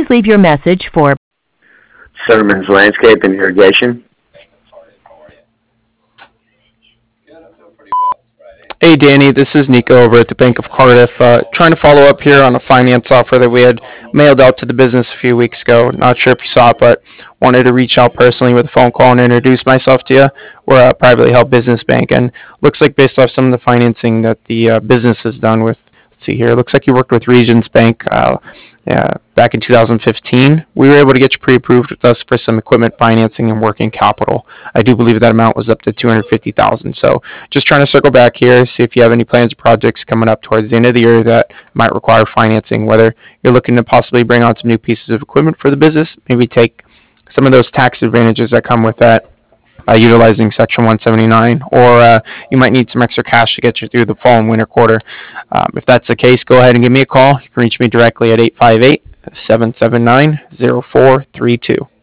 Please leave your message for Sermon's Landscape and Irrigation. Hey Danny, this is Nico over at the Bank of Cardiff. Trying to follow up here on a finance offer that we had mailed out to the business a few weeks ago. Not sure if you saw it, but wanted to reach out personally with a phone call and introduce myself to you. We're a privately held business bank, and looks like based off some of the financing that the business has done with, let's see here, it looks like you worked with Regions Bank back in 2015. We were able to get you pre-approved with us for some equipment financing and working capital. I do believe that amount was up to 250,000. So just trying to circle back here, see if you have any plans or projects coming up towards the end of the year that might require financing, whether you're looking to possibly bring on some new pieces of equipment for the business, maybe take some of those tax advantages that come with that by utilizing Section 179, or you might need some extra cash to get you through the fall and winter quarter. If that's the case, go ahead and give me a call. You can reach me directly at 858-779-0432.